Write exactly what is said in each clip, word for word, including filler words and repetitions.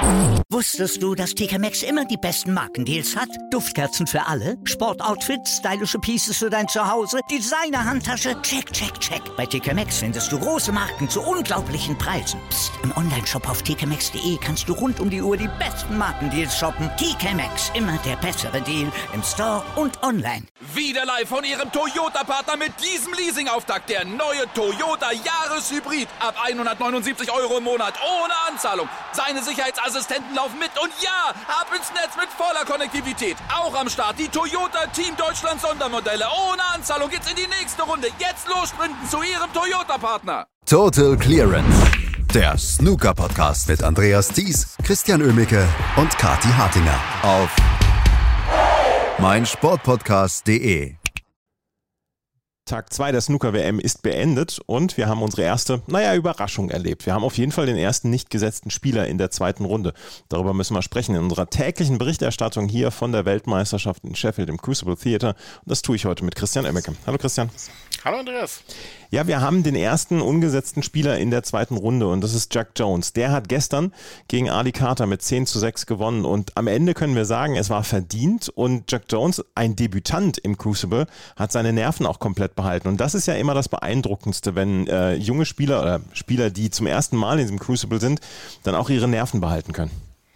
Wusstest du, dass T K Maxx immer die besten Markendeals hat? Duftkerzen für alle, Sportoutfits, stylische Pieces für dein Zuhause, Designer-Handtasche, check, check, check. Bei T K Maxx findest du große Marken zu unglaublichen Preisen. Psst. Im Onlineshop auf t k maxx punkt d e kannst du rund um die Uhr die besten Markendeals shoppen. T K Maxx, immer der bessere Deal im Store und online. Wieder live von Ihrem Toyota-Partner mit diesem Leasing-Auftakt. Der neue Toyota Jahreshybrid. Ab hundertneunundsiebzig Euro im Monat. Ohne Anzahlung. Seine Sicherheitsassistenten laufen mit. Und ja, ab ins Netz mit voller Konnektivität. Auch am Start die Toyota Team Deutschland Sondermodelle. Ohne Anzahlung geht's in die nächste Runde. Jetzt los sprinten zu Ihrem Toyota-Partner. Total Clearance. Der Snooker-Podcast mit Andreas Thies, Christian Oemicke und Kathi Hartinger auf meinsportpodcast punkt de. Tag zwei der Snooker-W M ist beendet und wir haben unsere erste, naja, Überraschung erlebt. Wir haben auf jeden Fall den ersten nicht gesetzten Spieler in der zweiten Runde. Darüber müssen wir sprechen in unserer täglichen Berichterstattung hier von der Weltmeisterschaft in Sheffield im Crucible Theatre. Und das tue ich heute mit Christian Oemicke. Hallo Christian. Hallo Andreas. Ja, wir haben den ersten ungesetzten Spieler in der zweiten Runde und das ist Jack Jones. Der hat gestern gegen Ali Carter mit zehn zu sechs gewonnen und am Ende können wir sagen, es war verdient und Jack Jones, ein Debütant im Crucible, hat seine Nerven auch komplett behalten und das ist ja immer das Beeindruckendste, wenn äh, junge Spieler oder Spieler, die zum ersten Mal in diesem Crucible sind, dann auch ihre Nerven behalten können.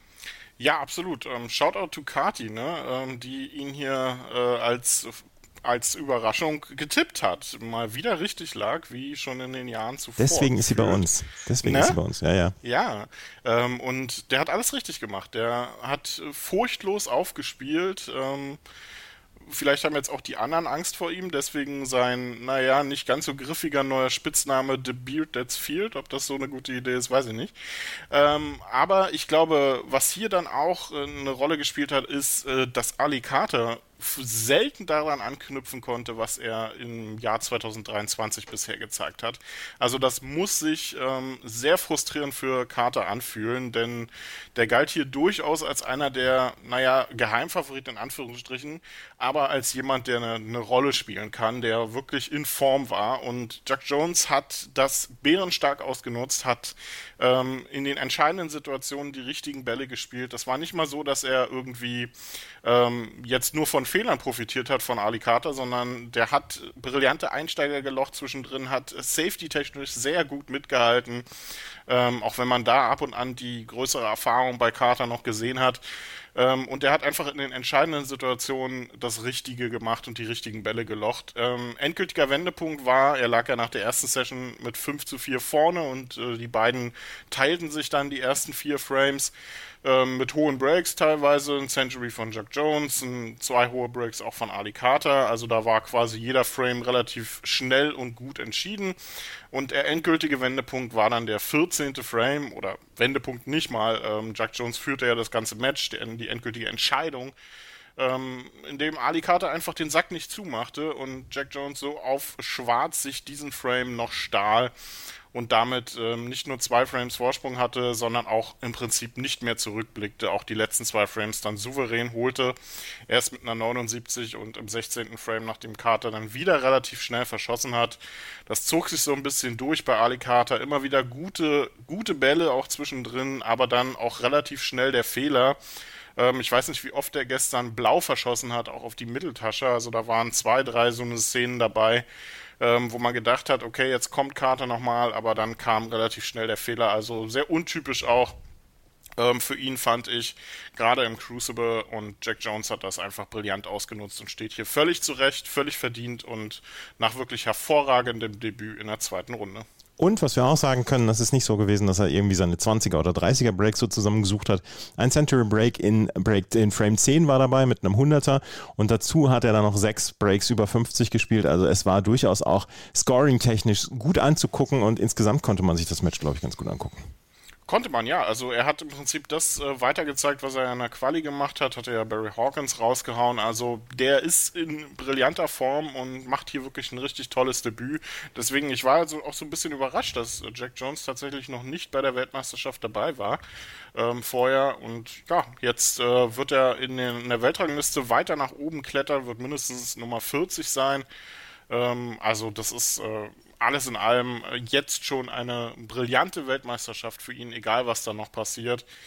Ja, absolut. Ähm, Shoutout to Kathi, ne? ähm, die ihn hier äh, als... als Überraschung getippt hat. Mal wieder richtig lag, wie schon in den Jahren zuvor. Deswegen ist sie bei uns. Deswegen ne? ist sie bei uns, ja, ja. Ja, ähm, und der hat alles richtig gemacht. Der hat furchtlos aufgespielt. Ähm, vielleicht haben jetzt auch die anderen Angst vor ihm, deswegen sein, naja, nicht ganz so griffiger neuer Spitzname The Beard That's Feared. Ob das so eine gute Idee ist, weiß ich nicht. Ähm, aber ich glaube, was hier dann auch äh, eine Rolle gespielt hat, ist, äh, dass Ali Carter selten daran anknüpfen konnte, was er im Jahr zwanzig dreiundzwanzig bisher gezeigt hat. Also das muss sich ähm, sehr frustrierend für Carter anfühlen, denn der galt hier durchaus als einer der, naja, Geheimfavoriten in Anführungsstrichen, aber als jemand, der eine, eine Rolle spielen kann, der wirklich in Form war und Jack Jones hat das bärenstark ausgenutzt, hat ähm, in den entscheidenden Situationen die richtigen Bälle gespielt. Das war nicht mal so, dass er irgendwie ähm, jetzt nur von Fehlern profitiert hat von Ali Carter, sondern der hat brillante Einsteiger gelocht zwischendrin, hat safety-technisch sehr gut mitgehalten, ähm, auch wenn man da ab und an die größere Erfahrung bei Carter noch gesehen hat. Ähm, und der hat einfach in den entscheidenden Situationen das Richtige gemacht und die richtigen Bälle gelocht. Ähm, endgültiger Wendepunkt war, er lag ja nach der ersten Session mit fünf zu vier vorne und äh, die beiden teilten sich dann die ersten vier Frames ähm, mit hohen Breaks teilweise, ein Century von Jack Jones, ein, zwei hohe Breaks auch von Ali Carter, also da war quasi jeder Frame relativ schnell und gut entschieden und der endgültige Wendepunkt war dann der vierzehnte Frame oder Wendepunkt nicht mal, ähm, Jack Jones führte ja das ganze Match, die, die endgültige Entscheidung, ähm, in dem Ali Carter einfach den Sack nicht zumachte und Jack Jones so auf schwarz sich diesen Frame noch stahl und damit ähm, nicht nur zwei Frames Vorsprung hatte, sondern auch im Prinzip nicht mehr zurückblickte, auch die letzten zwei Frames dann souverän holte, erst mit einer neunundsiebzig und im sechzehnten Frame, nachdem Carter dann wieder relativ schnell verschossen hat. Das zog sich so ein bisschen durch bei Ali Carter, immer wieder gute, gute Bälle auch zwischendrin, aber dann auch relativ schnell der Fehler. Ähm, ich weiß nicht, wie oft er gestern blau verschossen hat, auch auf die Mitteltasche, also da waren zwei, drei so eine Szenen dabei, Ähm, wo man gedacht hat, okay, jetzt kommt Carter nochmal, aber dann kam relativ schnell der Fehler, also sehr untypisch auch ähm, für ihn, fand ich, gerade im Crucible und Jack Jones hat das einfach brillant ausgenutzt und steht hier völlig zurecht, völlig verdient und nach wirklich hervorragendem Debüt in der zweiten Runde. Und was wir auch sagen können, das ist nicht so gewesen, dass er irgendwie seine zwanziger oder dreißiger Breaks so zusammengesucht hat. Ein Century Break in, Break in Frame zehn war dabei mit einem hunderter und dazu hat er dann noch sechs Breaks über fünfzig gespielt. Also es war durchaus auch scoring-technisch gut anzugucken und insgesamt konnte man sich das Match, glaube ich, ganz gut angucken. Konnte man, ja. Also er hat im Prinzip das äh, weitergezeigt, was er in der Quali gemacht hat, hat er ja Barry Hawkins rausgehauen. Also der ist in brillanter Form und macht hier wirklich ein richtig tolles Debüt. Deswegen, ich war also auch so ein bisschen überrascht, dass Jack Jones tatsächlich noch nicht bei der Weltmeisterschaft dabei war ähm, vorher. Und ja, jetzt äh, wird er in, den, in der Weltrangliste weiter nach oben klettern, wird mindestens Nummer vierzig sein. Ähm, also das ist äh, alles in allem jetzt schon eine brillante Weltmeisterschaft für ihn, egal was da noch passiert.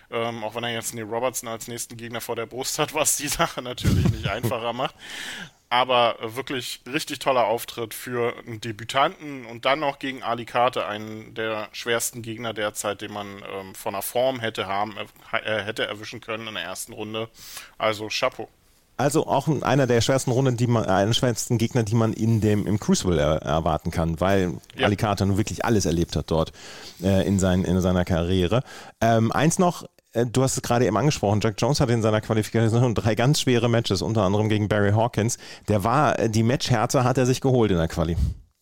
Ähm, auch wenn er jetzt Neil Robertson als nächsten Gegner vor der Brust hat, was die Sache natürlich nicht einfacher macht. Aber wirklich richtig toller Auftritt für einen Debütanten und dann noch gegen Ali Carter, einen der schwersten Gegner derzeit, den man ähm, von der Form hätte haben, äh, hätte erwischen können in der ersten Runde. Also Chapeau. Also auch einer der schwersten Runden, die man, einer der schwersten Gegner, die man in dem, im Crucible er, erwarten kann, weil ja. Ali Carter nun wirklich alles erlebt hat dort äh, in, sein, in seiner Karriere. Ähm, eins noch, du hast es gerade eben angesprochen, Jack Jones hatte in seiner Qualifikation drei ganz schwere Matches, unter anderem gegen Barry Hawkins. Der war, die Matchhärte hat er sich geholt in der Quali.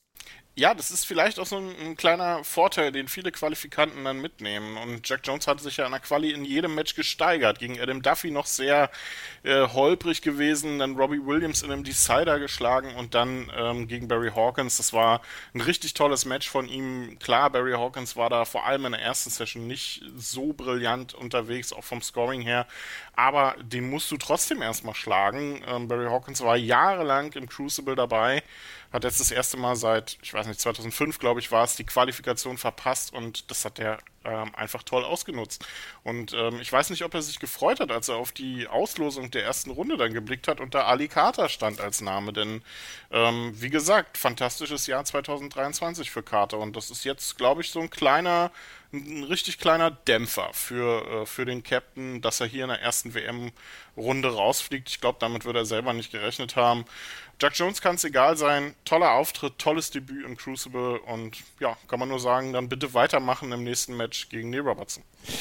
Ja, das ist vielleicht auch so ein, ein kleiner Vorteil, den viele Qualifikanten dann mitnehmen. Und Jack Jones hat sich ja in der Quali in jedem Match gesteigert. Gegen Adam Duffy noch sehr äh, holprig gewesen, dann Robbie Williams in einem Decider geschlagen und dann ähm, gegen Barry Hawkins. Das war ein richtig tolles Match von ihm. Klar, Barry Hawkins war da vor allem in der ersten Session nicht so brillant unterwegs, auch vom Scoring her. Aber den musst du trotzdem erstmal schlagen. Ähm, Barry Hawkins war jahrelang im Crucible dabei, hat jetzt das erste Mal seit, ich weiß nicht, zweitausendfünf, glaube ich, war es, die Qualifikation verpasst und das hat er ähm, einfach toll ausgenutzt. Und ähm, ich weiß nicht, ob er sich gefreut hat, als er auf die Auslosung der ersten Runde dann geblickt hat und da Ali Carter stand als Name, denn ähm, wie gesagt, fantastisches Jahr zweitausenddreiundzwanzig für Carter und das ist jetzt, glaube ich, so ein kleiner, ein richtig kleiner Dämpfer für, äh, für den Captain, dass er hier in der ersten W M-Runde rausfliegt. Ich glaube, damit würde er selber nicht gerechnet haben. Jack Jones kann es egal sein. Toller Auftritt, tolles Debüt im Crucible und ja, kann man nur sagen, dann bitte weitermachen im nächsten Match gegen Neil Robertson.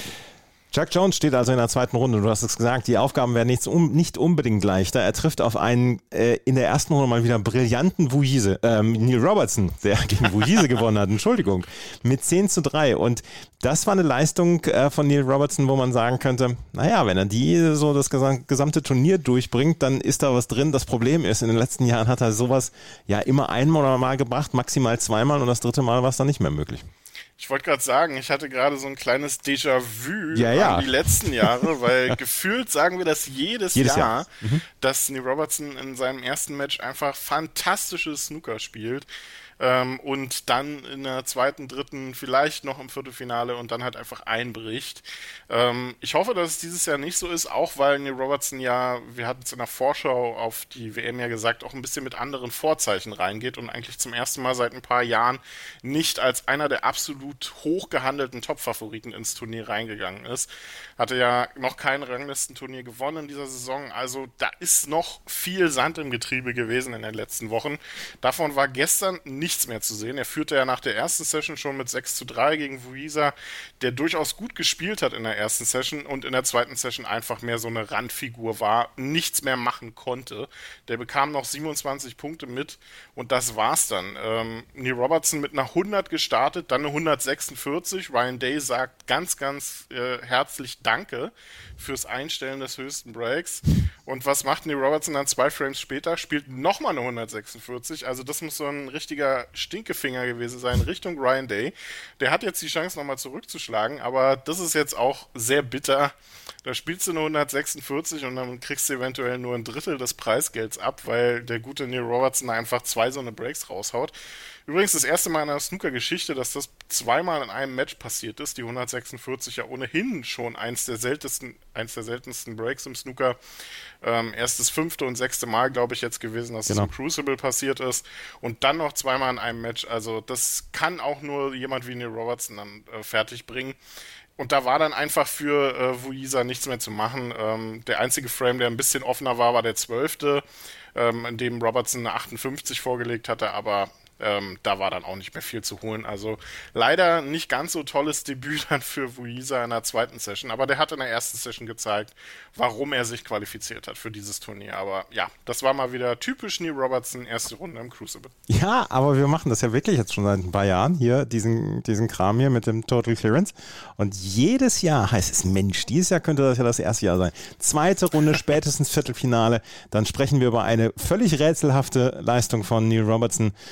Jack Jones steht also in der zweiten Runde. Du hast es gesagt, die Aufgaben werden nicht, um, nicht unbedingt leichter. Er trifft auf einen äh, in der ersten Runde mal wieder brillanten Vuise, ähm, Neil Robertson, der gegen Vuise gewonnen hat, Entschuldigung, mit zehn zu drei. Und das war eine Leistung äh, von Neil Robertson, wo man sagen könnte, naja, wenn er die so das gesam- gesamte Turnier durchbringt, dann ist da was drin. Das Problem ist, in den letzten Jahren hat er sowas ja immer einmal mal gebracht, maximal zweimal und das dritte Mal war es dann nicht mehr möglich. Ich wollte gerade sagen, ich hatte gerade so ein kleines Déjà-vu ja, ja. an die letzten Jahre, weil gefühlt sagen wir das jedes, jedes Jahr, Jahr. Mhm. dass Neil Robertson in seinem ersten Match einfach fantastisches Snooker spielt. Ähm, und dann in der zweiten, dritten, vielleicht noch im Viertelfinale und dann halt einfach einbricht. Ähm, ich hoffe, dass es dieses Jahr nicht so ist, auch weil Neil Robertson ja, wir hatten es in der Vorschau auf die W M ja gesagt, auch ein bisschen mit anderen Vorzeichen reingeht und eigentlich zum ersten Mal seit ein paar Jahren nicht als einer der absolut hochgehandelten Top-Favoriten ins Turnier reingegangen ist. Hatte ja noch kein Ranglistenturnier gewonnen in dieser Saison, also da ist noch viel Sand im Getriebe gewesen in den letzten Wochen. Davon war gestern nichts mehr zu sehen. Er führte ja nach der ersten Session schon mit sechs zu drei gegen Vuisa, der durchaus gut gespielt hat in der ersten Session und in der zweiten Session einfach mehr so eine Randfigur war, nichts mehr machen konnte. Der bekam noch siebenundzwanzig Punkte mit und das war's dann. Ähm, Neil Robertson mit einer hundert gestartet, dann eine hundertsechsundvierzig. Ryan Day sagt ganz, ganz äh, herzlich Danke fürs Einstellen des höchsten Breaks. Und was macht Neil Robertson dann zwei Frames später? Spielt nochmal eine hundertsechsundvierzig. Also das muss so ein richtiger Stinkefinger gewesen sein Richtung Ryan Day. Der hat jetzt die Chance nochmal zurückzuschlagen, aber das ist jetzt auch sehr bitter. Da spielst du eine hundertsechsundvierzig und dann kriegst du eventuell nur ein Drittel des Preisgelds ab, weil der gute Neil Robertson einfach zwei so eine Breaks raushaut. Übrigens das erste Mal in der Snooker-Geschichte, dass das zweimal in einem Match passiert ist. Die hundertsechsundvierzig ja ohnehin schon eins der seltensten, eins der seltensten Breaks im Snooker. Ähm, erst das fünfte und sechste Mal, glaube ich, jetzt gewesen, dass genau. es im Crucible passiert ist. Und dann noch zweimal in einem Match. Also das kann auch nur jemand wie Neil Robertson dann äh, fertig bringen. Und da war dann einfach für äh, Vuisa nichts mehr zu machen. Ähm, der einzige Frame, der ein bisschen offener war, war der zwölfte, ähm, in dem Robertson eine achtundfünfzig vorgelegt hatte, aber Ähm, da war dann auch nicht mehr viel zu holen. Also leider nicht ganz so tolles Debüt dann für Vuisa in der zweiten Session, aber der hat in der ersten Session gezeigt, warum er sich qualifiziert hat für dieses Turnier. Aber ja, das war mal wieder typisch Neil Robertson, erste Runde im Crucible. Ja, aber wir machen das ja wirklich jetzt schon seit ein paar Jahren hier, diesen, diesen Kram hier mit dem Total Clearance. Und jedes Jahr heißt es, Mensch, dieses Jahr könnte das ja das erste Jahr sein. Zweite Runde, spätestens Viertelfinale, dann sprechen wir über eine völlig rätselhafte Leistung von Neil Robertson, der dann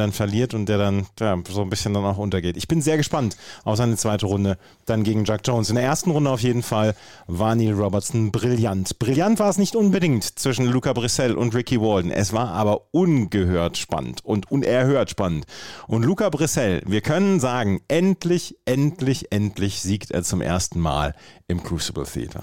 dann verliert und der dann ja, so ein bisschen dann auch untergeht. Ich bin sehr gespannt auf seine zweite Runde, dann gegen Jack Jones. In der ersten Runde auf jeden Fall war Neil Robertson brillant. Brillant war es nicht unbedingt zwischen Luca Brissell und Ricky Walden. Es war aber ungehört spannend und unerhört spannend. Und Luca Brissell, wir können sagen, endlich, endlich, endlich siegt er zum ersten Mal im Crucible Theater.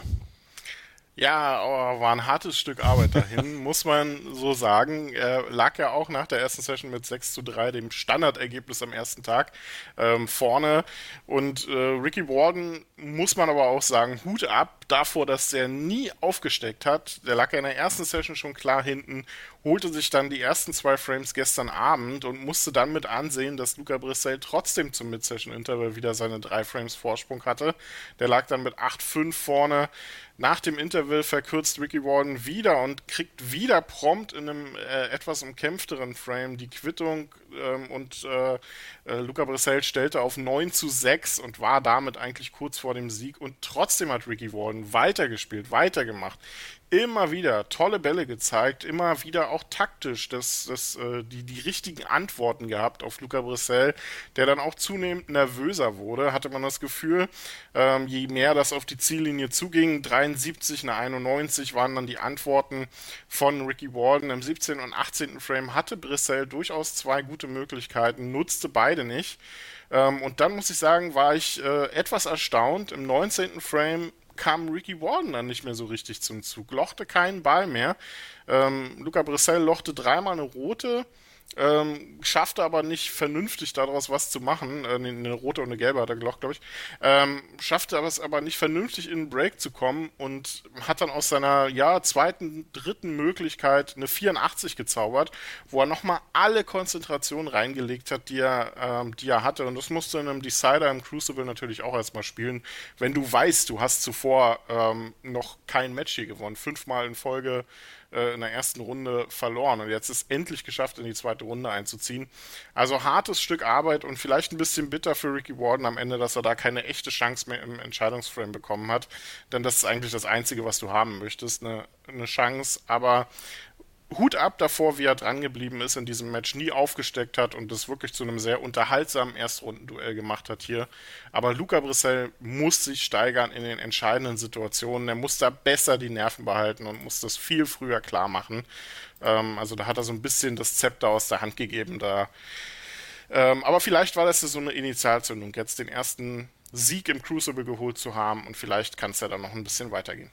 Ja, aber war ein hartes Stück Arbeit dahin, muss man so sagen. Er lag ja auch nach der ersten Session mit sechs zu drei, dem Standardergebnis am ersten Tag, ähm, vorne. Und äh, Ricky Walden, muss man aber auch sagen, Hut ab davor, dass der nie aufgesteckt hat. Der lag ja in der ersten Session schon klar hinten, holte sich dann die ersten zwei Frames gestern Abend und musste dann mit ansehen, dass Luca Brissell trotzdem zum Mid-Session-Interval wieder seine drei Frames Vorsprung hatte. Der lag dann mit acht fünf vorne. Nach dem Interval verkürzt Ricky Walden wieder und kriegt wieder prompt in einem äh, etwas umkämpfteren Frame die Quittung ähm, und äh, äh, Luca Brissell stellte auf neun zu sechs und war damit eigentlich kurz vor dem Sieg und trotzdem hat Ricky Walden weitergespielt, weitergemacht. Immer wieder tolle Bälle gezeigt, immer wieder auch taktisch das, das, äh, die, die richtigen Antworten gehabt auf Luca Brissell, der dann auch zunehmend nervöser wurde, hatte man das Gefühl, ähm, je mehr das auf die Ziellinie zuging, dreiundsiebzig nach einundneunzig waren dann die Antworten von Ricky Walden. Im siebzehnten und achtzehnten Frame hatte Brissell durchaus zwei gute Möglichkeiten, nutzte beide nicht. Ähm, und dann muss ich sagen, war ich äh, etwas erstaunt. Im neunzehnten Frame kam Ricky Walden dann nicht mehr so richtig zum Zug, lochte keinen Ball mehr. Ähm, Luca Brissell lochte dreimal eine rote, ähm, schaffte aber nicht vernünftig daraus was zu machen. Äh, eine rote und eine gelbe hat er gelocht, glaube ich. Ähm, schaffte es aber nicht vernünftig in den Break zu kommen und hat dann aus seiner ja, zweiten, dritten Möglichkeit eine vierundachtzig gezaubert, wo er nochmal alle Konzentrationen reingelegt hat, die er, ähm, die er hatte. Und das musste in einem Decider im Crucible natürlich auch erstmal spielen, wenn du weißt, du hast zuvor ähm, noch kein Match hier gewonnen. Fünfmal in Folge in der ersten Runde verloren und jetzt ist endlich geschafft, in die zweite Runde einzuziehen. Also hartes Stück Arbeit und vielleicht ein bisschen bitter für Ricky Walden am Ende, dass er da keine echte Chance mehr im Entscheidungsframe bekommen hat, denn das ist eigentlich das Einzige, was du haben möchtest, eine, eine Chance, aber Hut ab davor, wie er dran geblieben ist in diesem Match, nie aufgesteckt hat und das wirklich zu einem sehr unterhaltsamen Erstrundenduell gemacht hat hier. Aber Luca Brissell muss sich steigern in den entscheidenden Situationen. Er muss da besser die Nerven behalten und muss das viel früher klar machen. Ähm, also da hat er so ein bisschen das Zepter aus der Hand gegeben. Da. Ähm, aber vielleicht war das so eine Initialzündung, jetzt den ersten Sieg im Crucible geholt zu haben und vielleicht kann es ja dann noch ein bisschen weitergehen.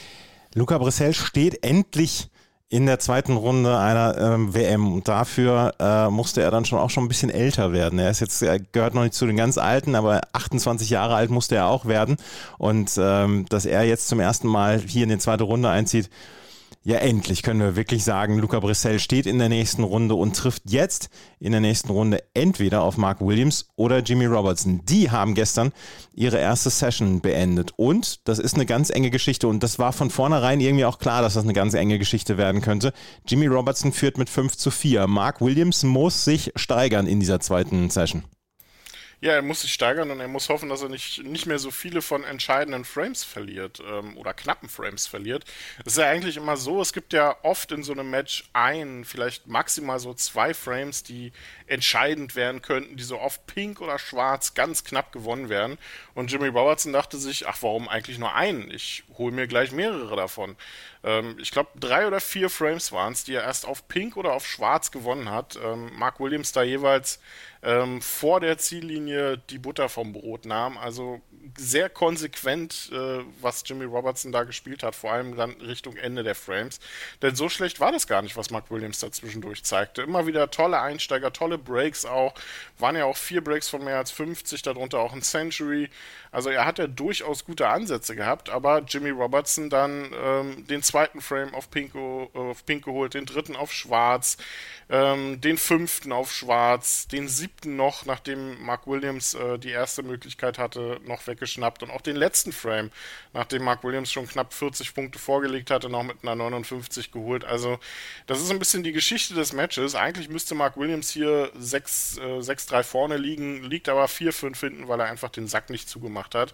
Luca Brissell steht endlich in der zweiten Runde einer ähm, W M und dafür äh, musste er dann schon auch schon ein bisschen älter werden. Er ist jetzt, er gehört noch nicht zu den ganz Alten, aber achtundzwanzig Jahre alt musste er auch werden und ähm, dass er jetzt zum ersten Mal hier in die zweite Runde einzieht, ja endlich können wir wirklich sagen, Luca Brissell steht in der nächsten Runde und trifft jetzt in der nächsten Runde entweder auf Mark Williams oder Jimmy Robertson. Die haben gestern ihre erste Session beendet und das ist eine ganz enge Geschichte und das war von vornherein irgendwie auch klar, dass das eine ganz enge Geschichte werden könnte. Jimmy Robertson führt mit fünf zu vier. Mark Williams muss sich steigern in dieser zweiten Session. Ja, er muss sich steigern und er muss hoffen, dass er nicht, nicht mehr so viele von entscheidenden Frames verliert ähm, oder knappen Frames verliert. Es ist ja eigentlich immer so, es gibt ja oft in so einem Match ein, vielleicht maximal so zwei Frames, die entscheidend werden könnten, die so oft pink oder schwarz ganz knapp gewonnen werden. Und Jimmy Robertson dachte sich, ach, warum eigentlich nur einen? Ich hole mir gleich mehrere davon. Ähm, ich glaube, drei oder vier Frames waren es, die er erst auf pink oder auf schwarz gewonnen hat. Ähm, Mark Williams da jeweils ähm, vor der Ziellinie die Butter vom Brot nahm. Also sehr konsequent, äh, was Jimmy Robertson da gespielt hat, vor allem dann Richtung Ende der Frames. Denn so schlecht war das gar nicht, was Mark Williams da zwischendurch zeigte. Immer wieder tolle Einsteiger, tolle Breaks auch. Waren ja auch vier Breaks von mehr als fünfzig, darunter auch ein Century. Also er hat ja durchaus gute Ansätze gehabt, aber Jimmy Robertson dann ähm, den zweiten Frame auf Pink, auf Pink geholt, den dritten auf Schwarz, ähm, den fünften auf Schwarz, den siebten noch, nachdem Mark Williams äh, die erste Möglichkeit hatte, noch weggeschnappt und auch den letzten Frame, nachdem Mark Williams schon knapp vierzig Punkte vorgelegt hatte, noch mit einer neunundfünfzig geholt. Also das ist ein bisschen die Geschichte des Matches. Eigentlich müsste Mark Williams hier sechs drei vorne liegen, liegt aber vier fünf hinten, weil er einfach den Sack nicht zugemacht hat.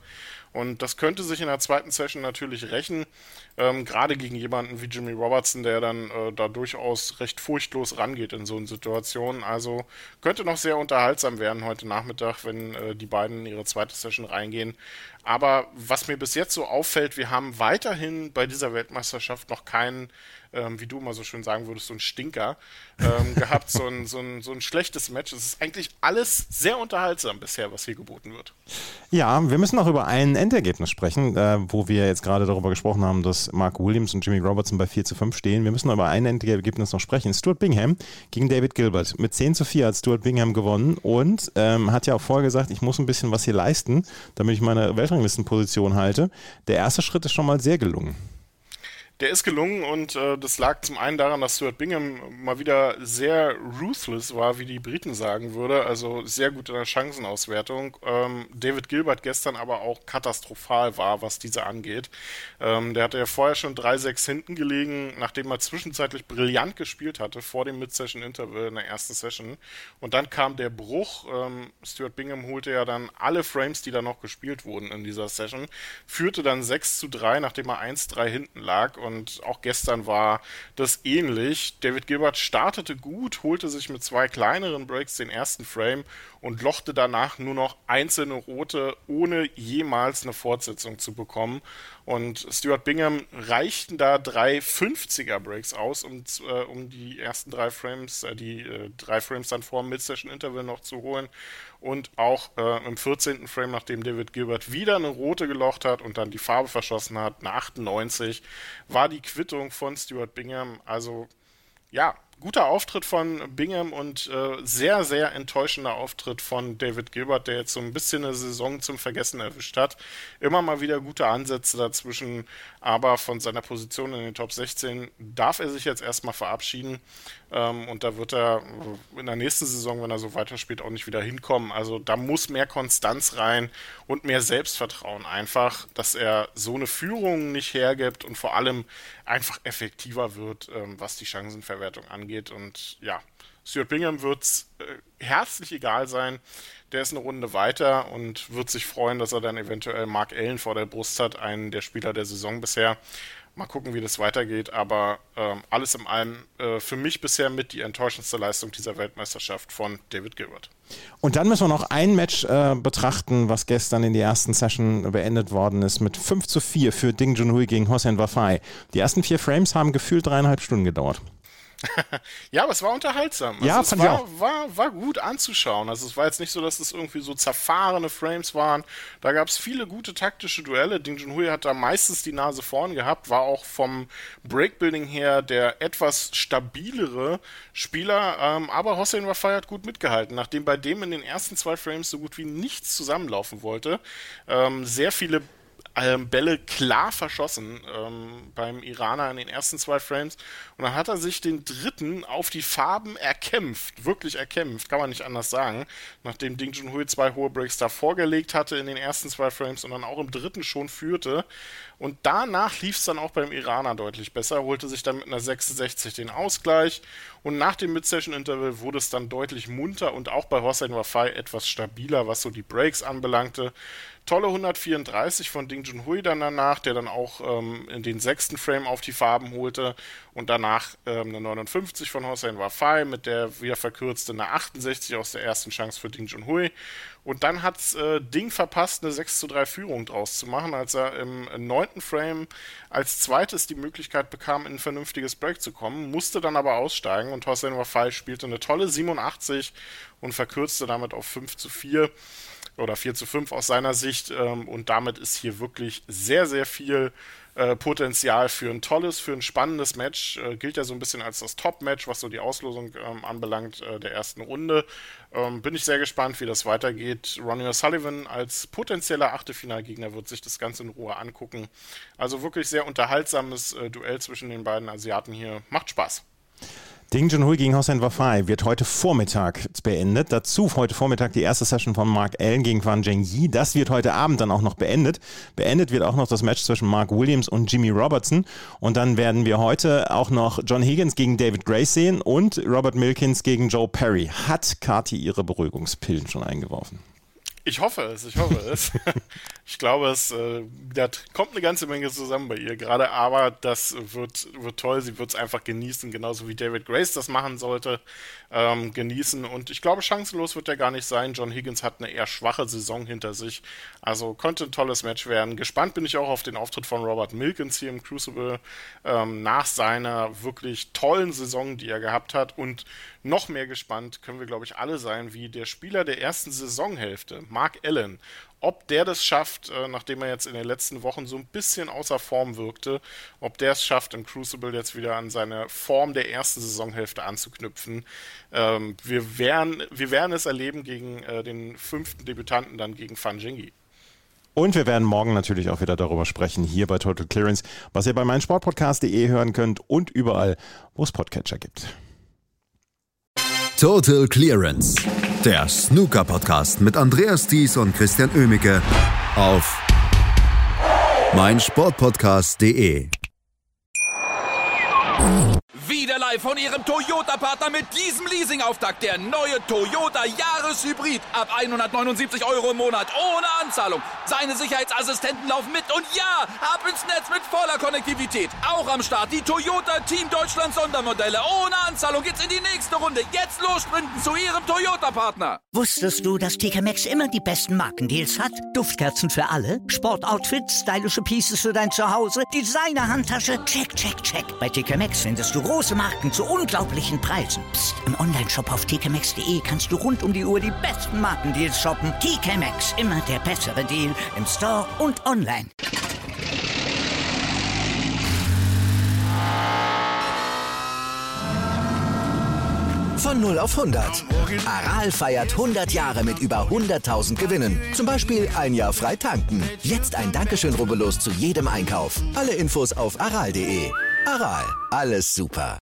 Und das könnte sich in der zweiten Session natürlich rächen, ähm, gerade gegen jemanden wie Jimmy Robertson, der dann äh, da durchaus recht furchtlos rangeht in so einer Situation. Also könnte noch sehr unterhaltsam werden heute Nachmittag, wenn äh, die beiden in ihre zweite Session reingehen. Aber was mir bis jetzt so auffällt, wir haben weiterhin bei dieser Weltmeisterschaft noch keinen, ähm, wie du mal so schön sagen würdest, so einen Stinker ähm, gehabt, so ein, so, ein, so ein schlechtes Match. Es ist eigentlich alles sehr unterhaltsam bisher, was hier geboten wird. Ja, wir müssen auch über ein Endergebnis sprechen, äh, wo wir jetzt gerade darüber gesprochen haben, dass Mark Williams und Jimmy Robertson bei vier zu fünf stehen. Wir müssen über ein Endergebnis noch sprechen. Stuart Bingham gegen David Gilbert. Mit zehn zu vier hat Stuart Bingham gewonnen und ähm, hat ja auch vorher gesagt, ich muss ein bisschen was hier leisten, damit ich meine Weltranglistenposition halte. Der erste Schritt ist schon mal sehr gelungen. Der ist gelungen und äh, das lag zum einen daran, dass Stuart Bingham mal wieder sehr ruthless war, wie die Briten sagen würde, also sehr gut in der Chancenauswertung. Ähm, David Gilbert gestern aber auch katastrophal war, was diese angeht. Ähm, der hatte ja vorher schon drei sechs hinten gelegen, nachdem er zwischenzeitlich brillant gespielt hatte, vor dem Mid-Session-Interval in der ersten Session. Und dann kam der Bruch. Ähm, Stuart Bingham holte ja dann alle Frames, die da noch gespielt wurden in dieser Session, führte dann sechs zu drei, nachdem er eins drei hinten lag. Und Und auch gestern war das ähnlich. David Gilbert startete gut, holte sich mit zwei kleineren Breaks den ersten Frame und lochte danach nur noch einzelne Rote, ohne jemals eine Fortsetzung zu bekommen. Und Stuart Bingham reichten da drei fünfziger Breaks aus, um, äh, um die ersten drei Frames, äh, die äh, drei Frames dann vor dem Mid-Session-Interval noch zu holen. Und auch äh, im vierzehnten Frame, nachdem David Gilbert wieder eine rote gelocht hat und dann die Farbe verschossen hat, eine achtundneunzig, war die Quittung von Stuart Bingham. Also ja, guter Auftritt von Bingham und äh, sehr, sehr enttäuschender Auftritt von David Gilbert, der jetzt so ein bisschen eine Saison zum Vergessen erwischt hat. Immer mal wieder gute Ansätze dazwischen, aber von seiner Position in den Top sechzehn darf er sich jetzt erstmal verabschieden. Ähm, und da wird er in der nächsten Saison, wenn er so weiterspielt, auch nicht wieder hinkommen. Also da muss mehr Konstanz rein und mehr Selbstvertrauen einfach, dass er so eine Führung nicht hergibt und vor allem einfach effektiver wird, ähm, was die Chancenverwertung angeht. Und ja, Stuart Bingham wird es äh, herzlich egal sein. Der ist eine Runde weiter und wird sich freuen, dass er dann eventuell Mark Allen vor der Brust hat, einen der Spieler der Saison bisher. Mal gucken, wie das weitergeht, aber ähm, alles in allem äh, für mich bisher mit die enttäuschendste Leistung dieser Weltmeisterschaft von David Gilbert. Und dann müssen wir noch ein Match äh, betrachten, was gestern in der ersten Session beendet worden ist mit fünf zu vier für Ding Junhui gegen Hossein Wafai. Die ersten vier Frames haben gefühlt dreieinhalb Stunden gedauert. Ja, aber es war unterhaltsam. Also ja, es fand war, ich auch. war, war gut anzuschauen. Also es war jetzt nicht so, dass es irgendwie so zerfahrene Frames waren. Da gab es viele gute taktische Duelle. Ding Junhui hat da meistens die Nase vorn gehabt, war auch vom Breakbuilding her der etwas stabilere Spieler. Ähm, aber Hossein Wafai hat gut mitgehalten, nachdem bei dem in den ersten zwei Frames so gut wie nichts zusammenlaufen wollte. Ähm, sehr viele Ähm, Bälle klar verschossen ähm, beim Iraner in den ersten zwei Frames und dann hat er sich den dritten auf die Farben erkämpft, wirklich erkämpft, kann man nicht anders sagen, nachdem Ding Junhui zwei hohe Breaks da vorgelegt hatte in den ersten zwei Frames und dann auch im dritten schon führte und danach lief es dann auch beim Iraner deutlich besser, holte sich dann mit einer sechsundsechzig den Ausgleich und nach dem Mid-Session-Interval wurde es dann deutlich munter und auch bei Hossein Wafai etwas stabiler, was so die Breaks anbelangte. Tolle hundertvierunddreißig von Ding Junhui dann danach, der dann auch ähm, in den sechsten Frame auf die Farben holte und danach ähm, eine neunundfünfzig von Hossein Wafai mit der wieder verkürzte eine achtundsechzig aus der ersten Chance für Ding Junhui. Und dann hat äh, Ding verpasst, eine sechs zu drei Führung draus zu machen, als er im neunten Frame als zweites die Möglichkeit bekam, in ein vernünftiges Break zu kommen, musste dann aber aussteigen und Hossein Wafai spielte eine tolle siebenundachtzig und verkürzte damit auf fünf zu vier. Oder vier zu fünf aus seiner Sicht ähm, und damit ist hier wirklich sehr, sehr viel äh, Potenzial für ein tolles, für ein spannendes Match. Äh, gilt ja so ein bisschen als das Top-Match, was so die Auslosung ähm, anbelangt äh, der ersten Runde. Ähm, bin ich sehr gespannt, wie das weitergeht. Ronnie O'Sullivan als potenzieller Achtelfinalgegner wird sich das Ganze in Ruhe angucken. Also wirklich sehr unterhaltsames äh, Duell zwischen den beiden Asiaten hier. Macht Spaß. Ding Junhui gegen Hossein Wafai wird heute Vormittag beendet. Dazu heute Vormittag die erste Session von Mark Allen gegen Fan Zhengyi. Das wird heute Abend dann auch noch beendet. Beendet wird auch noch das Match zwischen Mark Williams und Jimmy Robertson. Und dann werden wir heute auch noch John Higgins gegen David Grace sehen und Robert Milkins gegen Joe Perry. Hat Kati ihre Beruhigungspillen schon eingeworfen? Ich hoffe es, ich hoffe es. Ich glaube, es äh, da kommt eine ganze Menge zusammen bei ihr gerade, aber das wird, wird toll. Sie wird es einfach genießen, genauso wie David Grace das machen sollte. Ähm, genießen und ich glaube, chancenlos wird er gar nicht sein. John Higgins hat eine eher schwache Saison hinter sich, also konnte ein tolles Match werden. Gespannt bin ich auch auf den Auftritt von Robert Milkins hier im Crucible ähm, nach seiner wirklich tollen Saison, die er gehabt hat, und noch mehr gespannt können wir, glaube ich, alle sein, wie der Spieler der ersten Saisonhälfte, Mark Allen, ob der das schafft, äh, nachdem er jetzt in den letzten Wochen so ein bisschen außer Form wirkte, ob der es schafft, im Crucible jetzt wieder an seine Form der ersten Saisonhälfte anzuknüpfen. Ähm, wir, werden, wir werden es erleben gegen äh, den fünften Debütanten, dann gegen Fanjingi. Und wir werden morgen natürlich auch wieder darüber sprechen, hier bei Total Clearance, was ihr bei meinsportpodcast punkt de hören könnt und überall, wo es Podcatcher gibt. Total Clearance, der Snooker-Podcast mit Andreas Thies und Christian Oemicke auf meinsportpodcast punkt de. Wieder live von Ihrem Toyota-Partner mit diesem Leasing-Auftakt. Der neue Toyota Jahreshybrid. Ab hundertneunundsiebzig Euro im Monat. Ohne Anzahlung. Seine Sicherheitsassistenten laufen mit. Und ja, ab ins Netz mit voller Konnektivität. Auch am Start die Toyota Team Deutschland Sondermodelle. Ohne Anzahlung geht's in die nächste Runde. Jetzt los sprinten zu Ihrem Toyota-Partner. Wusstest du, dass T K Maxx immer die besten Markendeals hat? Duftkerzen für alle, Sportoutfits, stylische Pieces für dein Zuhause, Designer-Handtasche, check, check, check. Bei T K Maxx findest du große Marken zu unglaublichen Preisen. Psst. Im Onlineshop auf t k maxx punkt de kannst du rund um die Uhr die besten Markendeals shoppen. T K Maxx, immer der bessere Deal im Store und online. Von null auf hundert. Aral feiert hundert Jahre mit über hunderttausend Gewinnen. Zum Beispiel ein Jahr frei tanken. Jetzt ein Dankeschön, rubbellos zu jedem Einkauf. Alle Infos auf aral punkt de. Aral, alles super.